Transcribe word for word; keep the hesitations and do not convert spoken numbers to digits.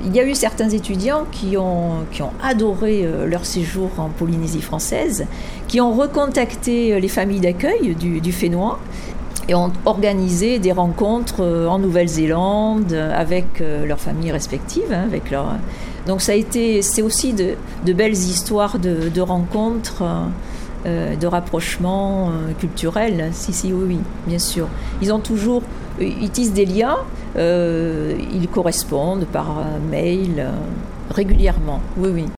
il y a eu certains étudiants qui ont, qui ont adoré leur séjour en Polynésie française, qui ont recontacté les familles d'accueil du, du Fénois et ont organisé des rencontres en Nouvelle-Zélande avec leurs familles respectives. Hein, avec leur... Donc ça a été, c'est aussi de, de belles histoires de, de rencontres, euh, de rapprochements euh, culturels. Si, si, oui, oui, bien sûr. Ils ont toujours, ils tissent des liens, euh, ils correspondent par mail euh, régulièrement. Oui, oui.